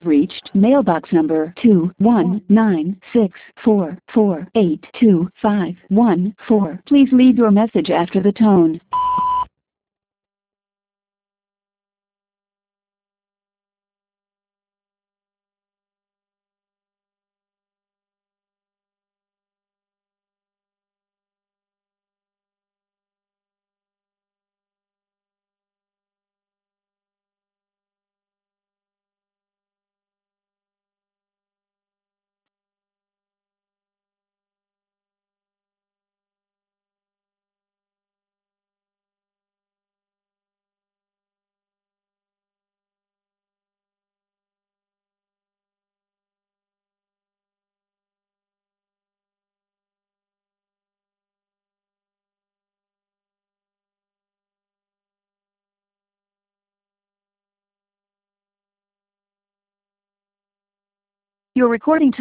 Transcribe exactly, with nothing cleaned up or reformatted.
Reached mailbox number two one nine six four four eight two five one four. Please leave your message after the tone. Your recording time